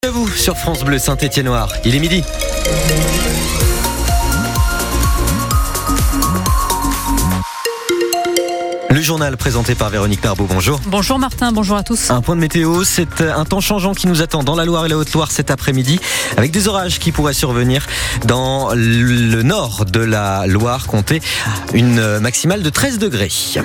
À vous sur France Bleu Saint-Étienne-Noir, il est midi. Le journal présenté par Véronique Narbeau, bonjour. Bonjour Martin, bonjour à tous. Un point de météo, c'est un temps changeant qui nous attend dans la Loire et la Haute-Loire cet après-midi, avec des orages qui pourraient survenir dans le nord de la Loire, comptez une maximale de 13 degrés.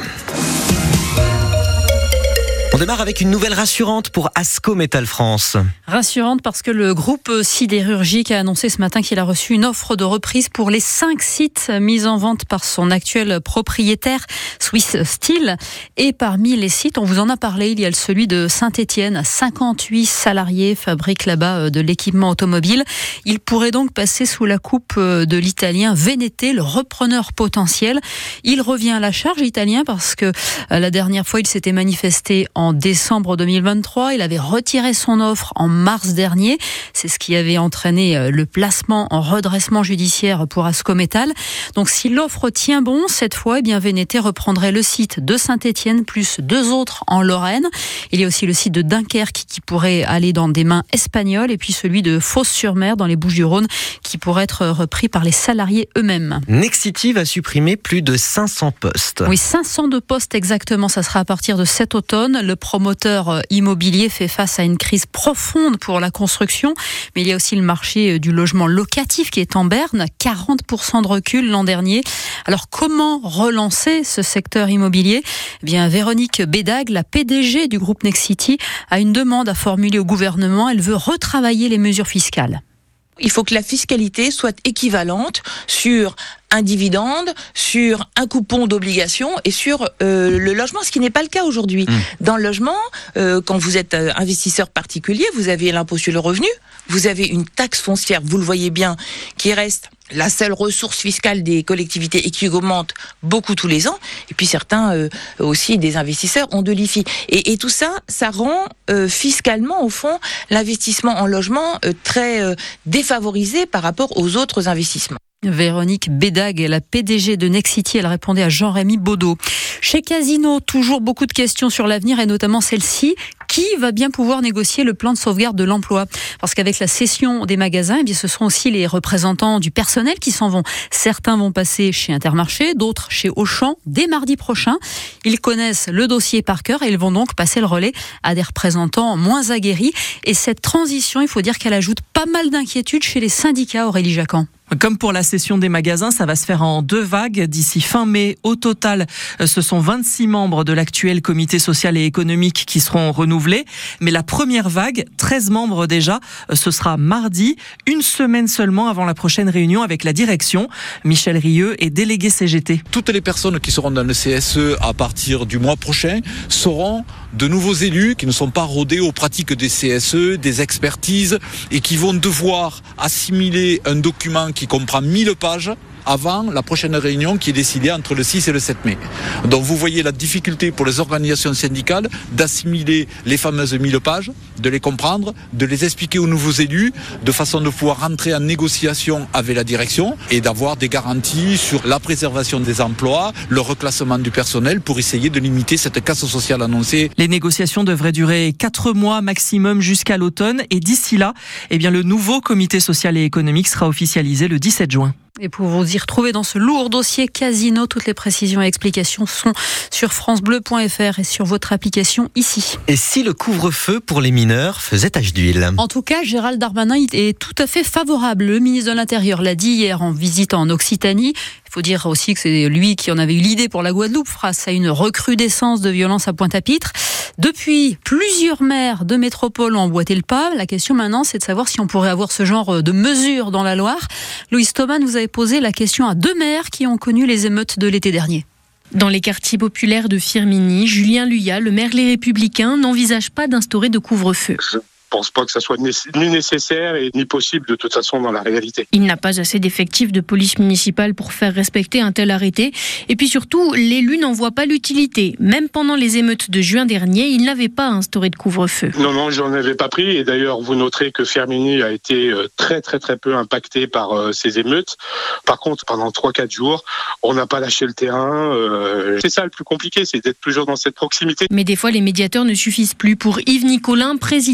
On démarre avec une nouvelle rassurante pour Asco Métal France. Rassurante parce que le groupe sidérurgique a annoncé ce matin qu'il a reçu une offre de reprise pour les 5 sites mis en vente par son actuel propriétaire, Swiss Steel. Et parmi les sites, on vous en a parlé, il y a celui de Saint-Étienne. 58 salariés fabriquent là-bas de l'équipement automobile. Il pourrait donc passer sous la coupe de l'italien Venete, le repreneur potentiel. Il revient à la charge italien parce que la dernière fois, il s'était manifesté en décembre 2023. Il avait retiré son offre en mars dernier. C'est ce qui avait entraîné le placement en redressement judiciaire pour Asco Métal. Donc si l'offre tient bon, cette fois, Venete reprendrait le site de Saint-Étienne plus 2 autres en Lorraine. Il y a aussi le site de Dunkerque qui pourrait aller dans des mains espagnoles et puis celui de Fos-sur-Mer dans les Bouches-du-Rhône qui pourrait être repris par les salariés eux-mêmes. Nexity va supprimer plus de 500 postes. Oui, 502 postes exactement. Ça sera à partir de cet automne. Le promoteur immobilier fait face à une crise profonde pour la construction, mais il y a aussi le marché du logement locatif qui est en berne, 40% de recul l'an dernier. Alors comment relancer ce secteur immobilier ? Véronique Bédag, la PDG du groupe Nexity, a une demande à formuler au gouvernement. Elle veut retravailler les mesures fiscales. Il faut que la fiscalité soit équivalente sur un dividende, sur un coupon d'obligation et sur le logement, ce qui n'est pas le cas aujourd'hui. Dans le logement, quand vous êtes investisseur particulier, vous avez l'impôt sur le revenu, vous avez une taxe foncière, vous le voyez bien, qui reste la seule ressource fiscale des collectivités et qui augmente beaucoup tous les ans. Et puis certains aussi, des investisseurs, ont de l'IFI. Et tout ça, ça rend fiscalement, au fond, l'investissement en logement très défavorisé par rapport aux autres investissements. Véronique Bédag, la PDG de Nexity, elle répondait à Jean-Rémy Baudot. Chez Casino, toujours beaucoup de questions sur l'avenir et notamment celle-ci. Qui va bien pouvoir négocier le plan de sauvegarde de l'emploi ? Parce qu'avec la cession des magasins, ce sont aussi les représentants du personnel qui s'en vont. Certains vont passer chez Intermarché, d'autres chez Auchan dès mardi prochain. Ils connaissent le dossier par cœur et ils vont donc passer le relais à des représentants moins aguerris. Et cette transition, il faut dire qu'elle ajoute pas mal d'inquiétudes chez les syndicats, Aurélie Jacquan. Comme pour la cession des magasins, ça va se faire en 2 vagues d'ici fin mai. Au total, ce sont 26 membres de l'actuel comité social et économique qui seront renouvelés. Mais la première vague, 13 membres déjà, ce sera mardi, une semaine seulement avant la prochaine réunion avec la direction. Michel Rieux est délégué CGT. Toutes les personnes qui seront dans le CSE à partir du mois prochain seront de nouveaux élus qui ne sont pas rodés aux pratiques des CSE, des expertises et qui vont devoir assimiler un document qui comprend 1000 pages avant la prochaine réunion qui est décidée entre le 6 et le 7 mai. Donc vous voyez la difficulté pour les organisations syndicales d'assimiler les fameuses 1000 pages, de les comprendre, de les expliquer aux nouveaux élus, de façon de pouvoir rentrer en négociation avec la direction et d'avoir des garanties sur la préservation des emplois, le reclassement du personnel pour essayer de limiter cette casse sociale annoncée. Les négociations devraient durer 4 mois maximum jusqu'à l'automne et d'ici là, le nouveau comité social et économique sera officialisé le 17 juin. Et pour vous y retrouver dans ce lourd dossier Casino, toutes les précisions et explications sont sur francebleu.fr et sur votre application ici. Et si le couvre-feu pour les mineurs faisait tache d'huile ? En tout cas, Gérald Darmanin est tout à fait favorable. Le ministre de l'Intérieur l'a dit hier en visite en Occitanie. Il faut dire aussi que c'est lui qui en avait eu l'idée pour la Guadeloupe face à une recrudescence de violence à Pointe-à-Pitre. Depuis, plusieurs maires de métropole ont emboîté le pas. La question maintenant, c'est de savoir si on pourrait avoir ce genre de mesures dans la Loire. Louise Thoman, vous avez posé la question à 2 maires qui ont connu les émeutes de l'été dernier. Dans les quartiers populaires de Firminy, Julien Luyat, le maire Les Républicains, n'envisage pas d'instaurer de couvre-feu. Je pense pas que ça soit ni nécessaire et ni possible de toute façon dans la réalité. Il n'a pas assez d'effectifs de police municipale pour faire respecter un tel arrêté. Et puis surtout, l'élu n'en voit pas l'utilité. Même pendant les émeutes de juin dernier, il n'avait pas instauré de couvre-feu. Non, j'en avais pas pris. Et d'ailleurs, vous noterez que Firminy a été très peu impacté par ces émeutes. Par contre, pendant 3-4 jours, on n'a pas lâché le terrain. C'est ça le plus compliqué, c'est d'être toujours dans cette proximité. Mais des fois, les médiateurs ne suffisent plus. Pour Yves Nicolin, président de la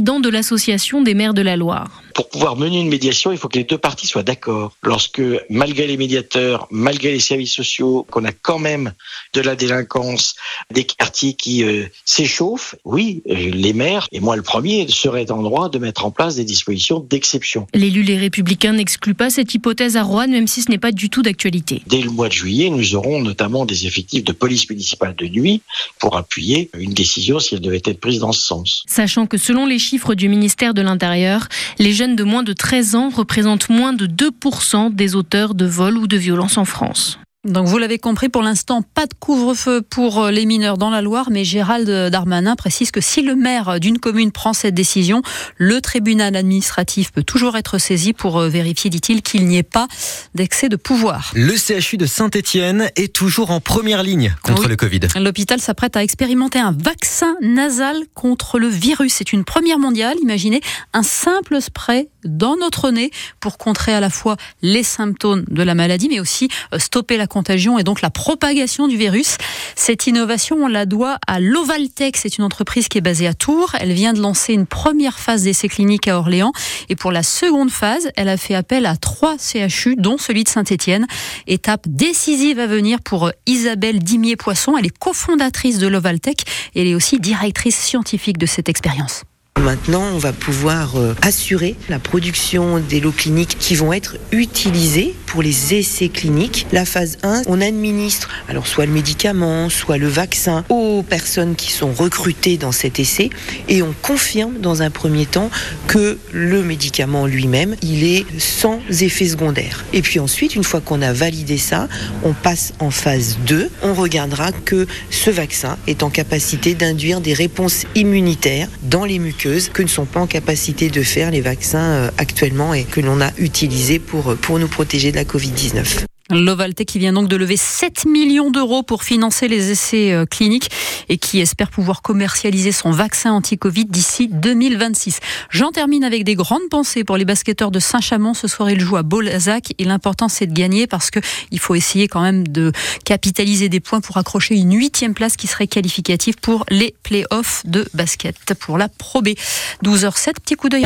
l'Association des maires de la Loire. Pour pouvoir mener une médiation, il faut que les deux parties soient d'accord. Lorsque, malgré les médiateurs, malgré les services sociaux, qu'on a quand même de la délinquance, des quartiers qui s'échauffent, oui, les maires, et moi le premier, seraient en droit de mettre en place des dispositions d'exception. L'élu Les Républicains n'exclut pas cette hypothèse à Roanne, même si ce n'est pas du tout d'actualité. Dès le mois de juillet, nous aurons notamment des effectifs de police municipale de nuit pour appuyer une décision si elle devait être prise dans ce sens. Sachant que selon les chiffres du ministère de l'Intérieur, les jeunes de moins de 13 ans représentent moins de 2% des auteurs de vols ou de violences en France. Donc vous l'avez compris, pour l'instant, pas de couvre-feu pour les mineurs dans la Loire, mais Gérald Darmanin précise que si le maire d'une commune prend cette décision, le tribunal administratif peut toujours être saisi pour vérifier, dit-il, qu'il n'y ait pas d'excès de pouvoir. Le CHU de Saint-Étienne est toujours en première ligne contre le Covid. L'hôpital s'apprête à expérimenter un vaccin nasal contre le virus. C'est une première mondiale. Imaginez un simple spray dans notre nez pour contrer à la fois les symptômes de la maladie, mais aussi stopper la contagion et donc la propagation du virus. Cette innovation, on la doit à Lovaltech. C'est une entreprise qui est basée à Tours. Elle vient de lancer une première phase d'essai clinique à Orléans. Et pour la seconde phase, elle a fait appel à 3 CHU, dont celui de Saint-Étienne. Étape décisive à venir pour Isabelle Dimier-Poisson. Elle est cofondatrice de Lovaltech et elle est aussi directrice scientifique de cette expérience. Maintenant, on va pouvoir assurer la production des lots cliniques qui vont être utilisés pour les essais cliniques. La phase 1, on administre alors soit le médicament, soit le vaccin aux personnes qui sont recrutées dans cet essai et on confirme dans un premier temps que le médicament lui-même, il est sans effet secondaire. Et puis ensuite, une fois qu'on a validé ça, on passe en phase 2. On regardera que ce vaccin est en capacité d'induire des réponses immunitaires dans les muqueuses que ne sont pas en capacité de faire les vaccins actuellement et que l'on a utilisés pour nous protéger de la Covid-19. Lovaltech qui vient donc de lever 7 millions d'euros pour financer les essais cliniques et qui espère pouvoir commercialiser son vaccin anti-Covid d'ici 2026. J'en termine avec des grandes pensées pour les basketteurs de Saint-Chamond. Ce soir, ils jouent à Baulzac et l'important, c'est de gagner parce qu'il faut essayer quand même de capitaliser des points pour accrocher une 8e place qui serait qualificative pour les play-offs de basket pour la Pro B. 12h07, petit coup d'œil.